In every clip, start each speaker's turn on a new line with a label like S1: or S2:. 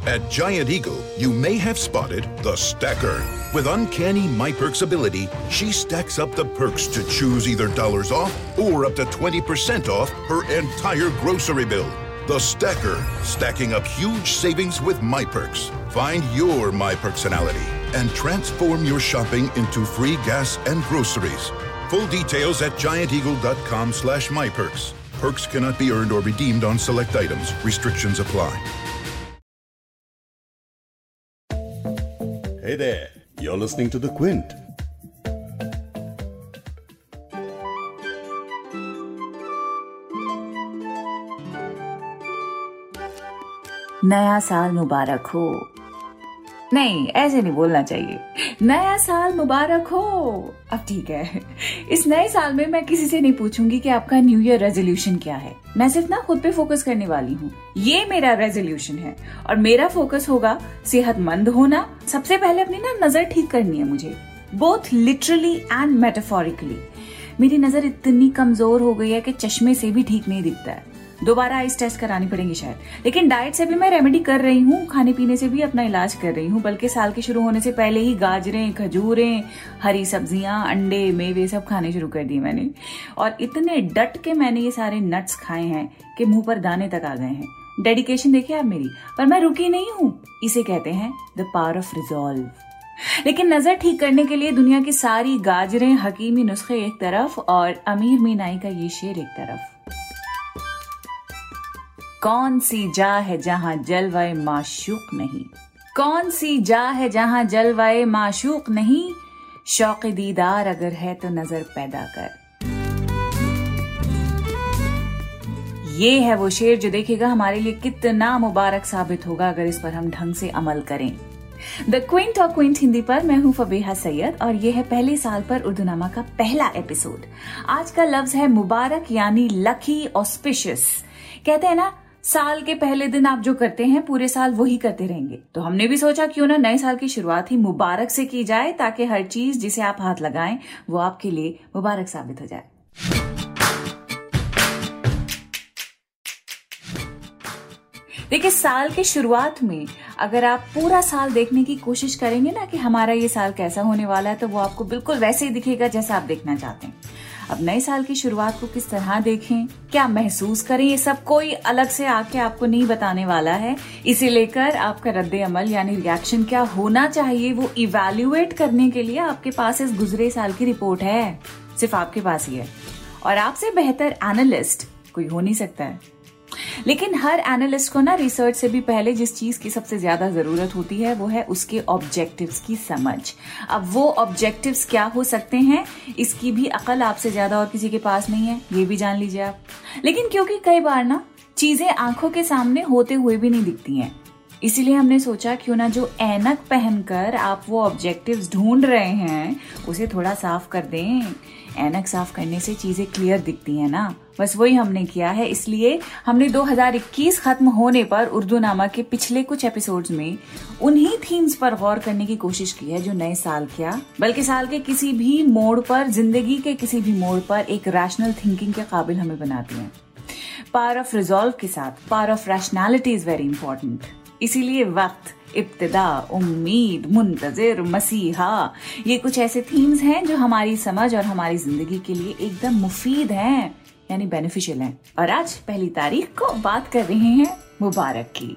S1: At Giant Eagle, you may have spotted the stacker. With uncanny MyPerks ability, she stacks up the perks to choose either dollars off or up to 20% off her entire grocery bill. The Stacker, stacking up huge savings with MyPerks. Find your MyPerksonality and transform your shopping into free gas and groceries. Full details at gianteagle.com/myperks. Perks cannot be earned or redeemed on select items. Restrictions apply.
S2: Hey there, you're listening to The Quint.
S3: नया साल मुबारक हो। नहीं, ऐसे नहीं बोलना चाहिए। नया साल मुबारक हो। अब ठीक है, इस नए साल में मैं किसी से नहीं पूछूंगी कि आपका न्यू ईयर रेजोल्यूशन क्या है। मैं सिर्फ ना खुद पे फोकस करने वाली हूँ। ये मेरा रेजोल्यूशन है और मेरा फोकस होगा सेहतमंद होना। सबसे पहले अपनी ना नजर ठीक करनी है मुझे, बोथ लिटरली एंड मेटाफोरिकली। मेरी नजर इतनी कमजोर हो गई है कि चश्मे से भी ठीक नहीं दिखता है। दोबारा आइस टेस्ट करानी पड़ेगी शायद। लेकिन डाइट से भी मैं रेमेडी कर रही हूँ, खाने पीने से भी अपना इलाज कर रही हूँ। बल्कि साल के शुरू होने से पहले ही गाजरें, खजूरें, हरी सब्जियां, अंडे, मेवे सब खाने शुरू कर दिए मैंने। और इतने डट के मैंने ये सारे नट्स खाए हैं कि मुंह पर दाने तक आ गए हैं। डेडिकेशन देखिए आप मेरी। पर मैं रुकी नहीं हूँ। इसे कहते हैं द पावर ऑफ रिजॉल्व। लेकिन नजर ठीक करने के लिए दुनिया की सारी गाजरें, हकीमी नुस्खे एक तरफ और अमीर मीनाई का ये शेर एक तरफ। कौन सी जा है जहां जलवाए माशूक नहीं, कौन सी जा है जहां जलवाए माशूक नहीं, शौक दीदार अगर है तो नजर पैदा कर। ये है वो शेर जो देखेगा हमारे लिए कितना मुबारक साबित होगा अगर इस पर हम ढंग से अमल करें। द क्विंट और क्विंट हिंदी पर मैं हूं फबीहा सैयद और ये है पहले साल पर उर्दूनामा का पहला एपिसोड। आज का लफ्ज है मुबारक, यानी लकी, ऑस्पिशियस। कहते हैं ना, साल के पहले दिन आप जो करते हैं पूरे साल वही करते रहेंगे। तो हमने भी सोचा क्यों ना नए साल की शुरुआत ही मुबारक से की जाए, ताकि हर चीज जिसे आप हाथ लगाएं वो आपके लिए मुबारक साबित हो जाए। देखिए, साल की शुरुआत में अगर आप पूरा साल देखने की कोशिश करेंगे ना कि हमारा ये साल कैसा होने वाला है, तो वो आपको बिल्कुल वैसे ही दिखेगा जैसा आप देखना चाहते हैं। अब नए साल की शुरुआत को किस तरह देखें, क्या महसूस करें, ये सब कोई अलग से आके आपको नहीं बताने वाला है। इसे लेकर आपका रद्दे अमल यानी रिएक्शन क्या होना चाहिए, वो इवैल्यूएट करने के लिए आपके पास इस गुजरे साल की रिपोर्ट है। सिर्फ आपके पास ही है और आपसे बेहतर एनालिस्ट कोई हो नहीं सकता है। लेकिन हर एनालिस्ट को ना रिसर्च से भी पहले जिस चीज की सबसे ज्यादा जरूरत होती है वो है उसके ऑब्जेक्टिव्स की समझ। अब वो ऑब्जेक्टिव्स क्या हो सकते हैं, इसकी भी अकल आपसे ज्यादा और किसी के पास नहीं है, ये भी जान लीजिए आप। लेकिन क्योंकि कई बार ना चीजें आंखों के सामने होते हुए भी नहीं दिखती हैं, इसीलिए हमने सोचा क्यों ना जो ऐनक पहनकर आप वो ऑब्जेक्टिव्स ढूंढ रहे हैं उसे थोड़ा साफ कर दें। ऐनक साफ करने से चीजें क्लियर दिखती हैं ना, बस वही हमने किया है। इसलिए हमने 2021 खत्म होने पर उर्दूनामा के पिछले कुछ एपिसोड्स में उन्हीं थीम्स पर गौर करने की कोशिश की है जो नए साल क्या बल्कि साल के किसी भी मोड़ पर, जिंदगी के किसी भी मोड़ पर एक रैशनल थिंकिंग के काबिल हमें बनाती हैं। पावर ऑफ रिजॉल्व के साथ power of rationality is very important. इसीलिए वक्त, इब्तिदा, उम्मीद, मुंतजिर, मसीहा, ये कुछ ऐसे थीम्स हैं जो हमारी समझ और हमारी जिंदगी के लिए एकदम मुफीद हैं, यानी बेनिफिशियल हैं। और आज पहली तारीख को बात कर रहे हैं मुबारक की।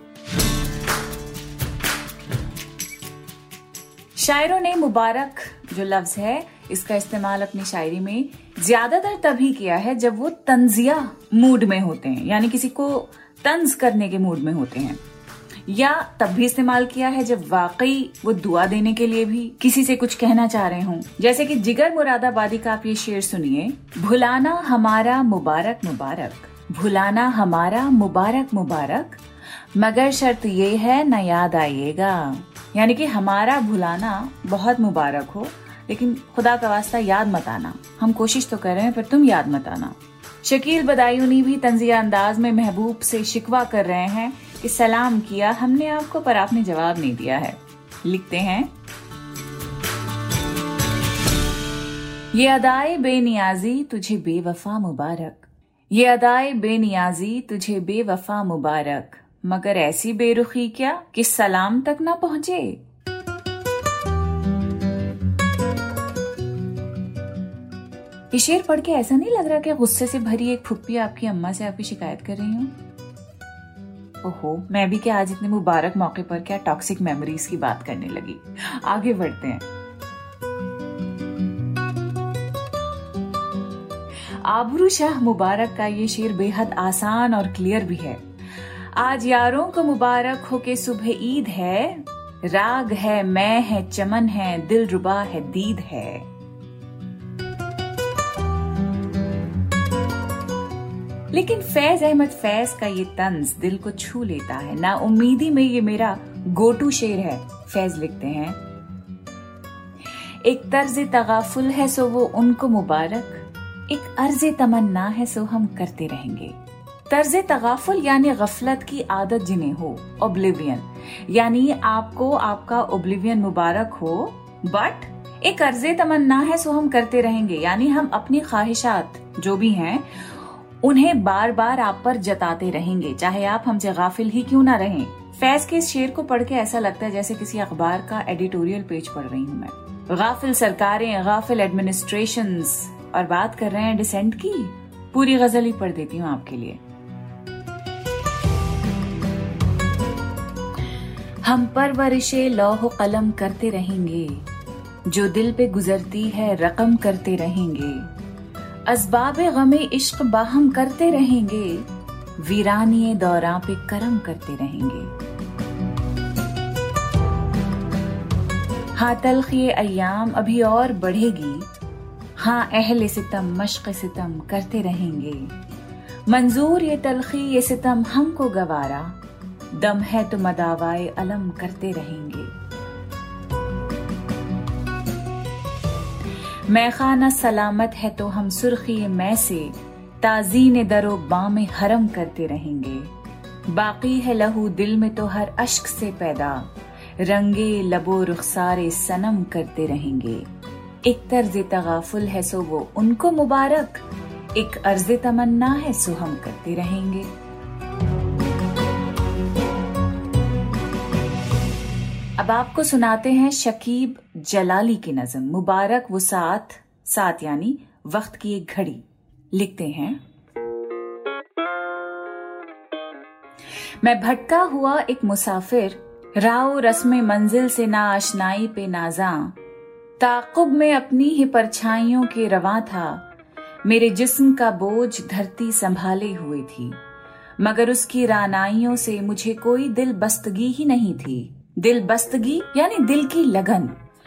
S3: शायरों ने मुबारक जो लफ्ज है इसका इस्तेमाल अपनी शायरी में ज्यादातर तभी किया है जब वो तंजिया मूड में होते हैं, यानी किसी को तंज करने के मूड में होते हैं, या तब भी इस्तेमाल किया है जब वाकई वो दुआ देने के लिए भी किसी से कुछ कहना चाह रहे हों। जैसे कि जिगर मुरादाबादी का आप ये शेर सुनिए, भुलाना हमारा मुबारक मुबारक, भुलाना हमारा मुबारक मुबारक, मगर शर्त ये है न याद आइएगा। यानी कि हमारा भुलाना बहुत मुबारक हो, लेकिन खुदा का वास्ता याद मत आना। हम कोशिश तो कर रहे हैं पर तुम याद मत आना। शकील बदायूनी भी तंजिया अंदाज में महबूब से शिकवा कर रहे हैं कि सलाम किया हमने आपको पर आपने जवाब नहीं दिया है। लिखते हैं, ये अदाए बेनियाजी तुझे बेवफा मुबारक, ये अदाए बेनियाजी तुझे बेवफा मुबारक, मगर ऐसी बेरुखी क्या कि सलाम तक ना पहुंचे। ये शेर पढ़ के ऐसा नहीं लग रहा कि गुस्से से भरी एक फुप्पी आपकी अम्मा से आपकी शिकायत कर रही हूँ? ओहो, मैं भी क्या आज इतने मुबारक मौके पर क्या टॉक्सिक मेमोरीज की बात करने लगी। आगे बढ़ते हैं। आबरू शाह मुबारक का ये शेर बेहद आसान और क्लियर भी है। आज यारों को मुबारक हो के सुबह ईद है, राग है, मैं है, चमन है, दिल रुबा है, दीद है। लेकिन फैज अहमद फैज का ये तंज दिल को छू लेता है। ना उम्मीदी में ये मेरा गो टू शेर है। फैज लिखते हैं, एक तर्ज तगाफुल है सो वो उनको मुबारक, एक अर्ज तमन्ना है सो हम करते रहेंगे। तर्ज तगाफुल यानी गफलत की आदत जिन्हें हो, ओब्लिवियन यानी आपको आपका ओब्लिवियन मुबारक हो। बट एक अर्ज तमन्ना है सो हम करते रहेंगे यानी हम अपनी ख्वाहिशात जो भी हैं उन्हें बार बार आप पर जताते रहेंगे, चाहे आप हमसे गाफिल ही क्यों ना रहें। फैज के इस शेर को पढ़ के ऐसा लगता है जैसे किसी अखबार का एडिटोरियल पेज पढ़ रही हूँ मैं। गाफिल सरकारें, गाफिल एडमिनिस्ट्रेशंस, और बात कर रहे हैं डिसेंट की। पूरी गजल ही पढ़ देती हूँ आपके लिए। हम परवरिशे लौह कलम करते रहेंगे, जो दिल पे गुजरती है रकम करते रहेंगे। असबाबे गमे इश्क बाहम करते रहेंगे, वीरानिए दौरां पे करम करते रहेंगे। हाँ तलखी अय्याम अभी और बढ़ेगी, हाँ अहले सितम मश्क सितम करते रहेंगे। मंजूर ये तलखी ये सितम हमको गवारा, दम है तो मदावाए अलम करते रहेंगे। मैखाना सलामत है तो हम सुर्खी मैं से ताज़ीन दरो बाम हरम करते रहेंगे। बाकी है लहू दिल में तो हर अश्क से पैदा, रंगे लबो रुखसारे सनम करते रहेंगे। एक तर्ज तगाफुल है सो वो उनको मुबारक, एक अर्ज तमन्ना है सो हम करते रहेंगे। अब आपको सुनाते हैं शकीब जलाली की नज़म मुबारक वो साथ साथ यानी वक्त की एक घड़ी। लिखते हैं, मैं भटका हुआ एक मुसाफिर, राव रस्म मंजिल से ना आशनाई पे नाजा, ताक़ुब में अपनी ही परछाइयों के रवां था। मेरे जिस्म का बोझ धरती संभाले हुए थी, मगर उसकी रानाइयों से मुझे कोई दिल बस्तगी ही नहीं थी। दिल बस्तगी यानी दिल की लगन,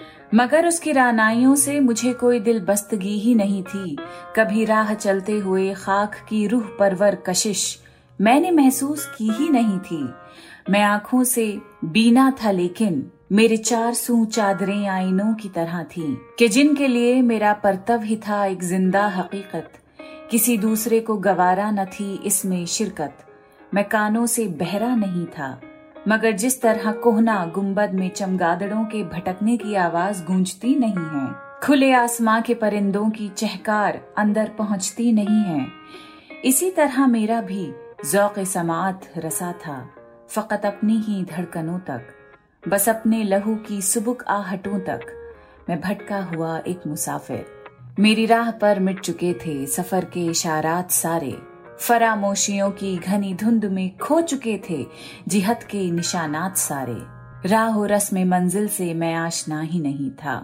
S3: मगर उसकी रानाइयों से मुझे कोई दिल बस्तगी ही नहीं थी। कभी राह चलते हुए खाक की रूह परवर कशिश मैंने महसूस की ही नहीं थी। मैं आंखों से बीना था लेकिन मेरे चार सू चादरें आईनों की तरह थीं कि जिनके लिए मेरा परतव ही था एक जिंदा हकीकत। किसी दूसरे को गवारा न थी इसमें शिरकत। मैं कानों से बहरा नहीं था, मगर जिस तरह कोहना गुंबद में चमगादड़ों के भटकने की आवाज गूंजती नहीं है, खुले आसमां के परिंदों की चहकार अंदर पहुंचती नहीं है, इसी तरह मेरा भी ज़ौक़ समात रसा था, फकत अपनी ही धड़कनों तक, बस अपने लहू की सुबुक आहटों तक। मैं भटका हुआ एक मुसाफिर, मेरी राह पर मिट चुके थे सफर के इशारात सारे। फरामोशियों की घनी धुंध में खो चुके थे जिहत के निशानात सारे। राह रस्म मंजिल से मैं आशना ही नहीं था,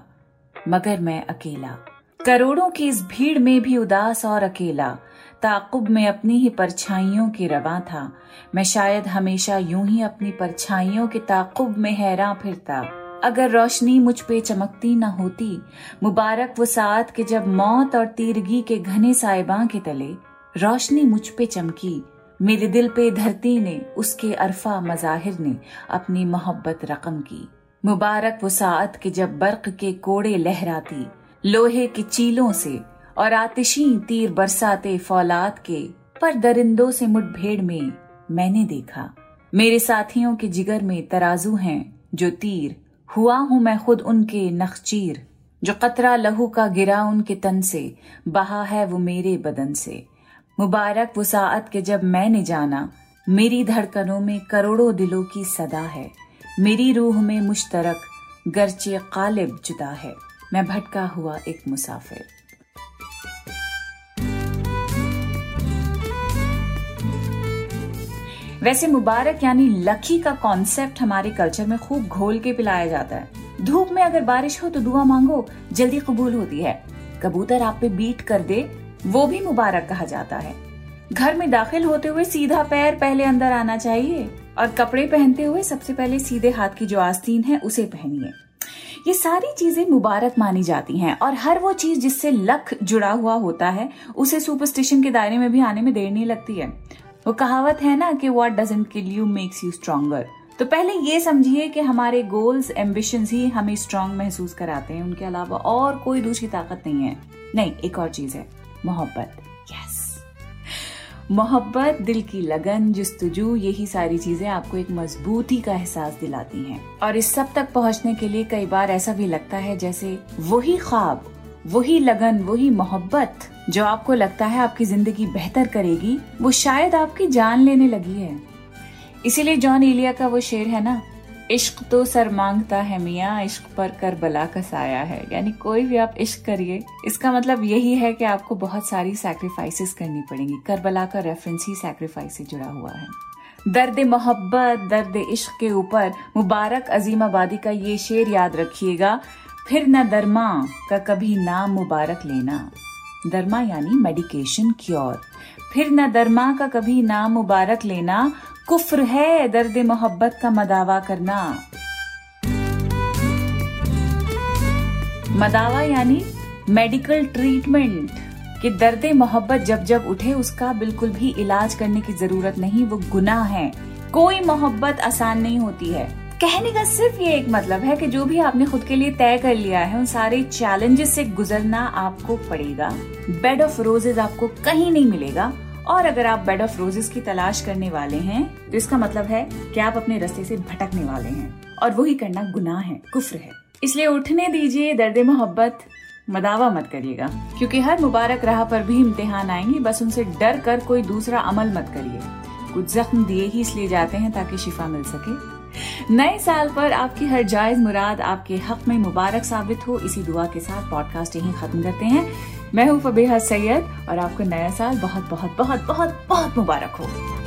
S3: मगर मैं अकेला, करोड़ों की इस भीड़ में भी उदास और अकेला, ताक़ुब में अपनी ही परछाइयों के रवां था। मैं शायद हमेशा यूं ही अपनी परछाइयों के ताक़ुब में हैरान फिरता। अगर रोशनी मुझ पे चमकती न होती, मुबारक वो साथ के जब मौत और तीरगी के घने साइबां के तले रोशनी मुझ पे चमकी। मेरे दिल पे धरती ने उसके अरफा मज़ाहिर ने अपनी मोहब्बत रकम की। मुबारक वो साथ के जब बर्क के कोड़े लहराती लोहे की चीलों से और आतिशी तीर बरसाते फौलाद के, पर दरिंदों से मुठभेड़ में मैंने देखा मेरे साथियों के जिगर में तराजू हैं जो तीर, हुआ हूं मैं खुद उनके नखचीर। जो कतरा लहू का गिरा उनके तन से, बहा है वो मेरे बदन से। मुबारक वो साअत के जब मैंने जाना मेरी धड़कनों में करोड़ों दिलों की सदा है, मेरी रूह में मुश्तरक गर्चे कालिब जुदा है, मैं भटका हुआ एक मुसाफिर। वैसे मुबारक यानी लकी का कॉन्सेप्ट हमारे कल्चर में खूब घोल के पिलाया जाता है। धूप में अगर बारिश हो तो दुआ मांगो, जल्दी कबूल होती है। कबूतर आप पे बीट कर दे, वो भी मुबारक कहा जाता है। घर में दाखिल होते हुए सीधा पैर पहले अंदर आना चाहिए और कपड़े पहनते हुए सबसे पहले सीधे हाथ की जो आस्तीन है उसे पहनिए। ये सारी चीजें मुबारक मानी जाती हैं और हर वो चीज जिससे लक जुड़ा हुआ होता है उसे सुपरस्टिशन के दायरे में भी आने में देर नहीं लगती है। वो कहावत है ना कि what doesn't kill you makes you stronger. तो पहले ये समझिए कि हमारे गोल्स, एम्बिशंस ही हमें स्ट्रांग महसूस कराते हैं, उनके अलावा और कोई दूसरी ताकत नहीं है। नहीं, एक और चीज है, मोहब्बत। यस, मोहब्बत, दिल की लगन, जुस्तजू, यही सारी चीजें आपको एक मजबूती का एहसास दिलाती हैं। और इस सब तक पहुंचने के लिए कई बार ऐसा भी लगता है जैसे वही ख्वाब, वही लगन, वही मोहब्बत जो आपको लगता है आपकी जिंदगी बेहतर करेगी, वो शायद आपकी जान लेने लगी है। इसीलिए जॉन एलिया का वो शेर है ना, इश्क तो सर मांगता है मियाँ, इश्क पर करबला का साया है। यानी कोई भी आप इश्क करिए, इसका मतलब यही है कि आपको बहुत सारी सैक्रिफाइसेस करनी पड़ेंगी। करबला का रेफरेंस ही सैक्रिफाइस से जुड़ा हुआ है। दर्द मोहब्बत, दर्द इश्क के ऊपर मुबारक अजीम आबादी का ये शेर याद रखिएगा, फिर न दरमा का कभी नाम मुबारक लेना। दरमा यानी मेडिकेशन, क्योर। फिर न दरमा का कभी नाम मुबारक लेना, कुफ्र है दर्द मोहब्बत का मदावा करना। मदावा यानी मेडिकल ट्रीटमेंट, कि दर्द मोहब्बत जब जब उठे उसका बिल्कुल भी इलाज करने की जरूरत नहीं, वो गुनाह है। कोई मोहब्बत आसान नहीं होती है। कहने का सिर्फ ये एक मतलब है कि जो भी आपने खुद के लिए तय कर लिया है उन सारे चैलेंजेस से गुजरना आपको पड़ेगा। बेड ऑफ रोजेज आपको कहीं नहीं मिलेगा, और अगर आप बेड ऑफ रोजेस की तलाश करने वाले हैं तो इसका मतलब है कि आप अपने रास्ते से भटकने वाले हैं, और वही करना गुनाह है, कुफ्र है। इसलिए उठने दीजिए दर्द मोहब्बत, मदावा मत करिएगा, क्योंकि हर मुबारक राह पर भी इम्तिहान आएंगे। बस उनसे डर कर कोई दूसरा अमल मत करिए। कुछ जख्म दिए ही इसलिए जाते हैं ताकि शिफा मिल सके। नए साल पर आपकी हर जायज मुराद आपके हक में मुबारक साबित हो, इसी दुआ के साथ पॉडकास्ट यहीं खत्म करते हैं। मैं हूँ फबीहा सैयद और आपको नया साल बहुत बहुत बहुत बहुत बहुत मुबारक हो।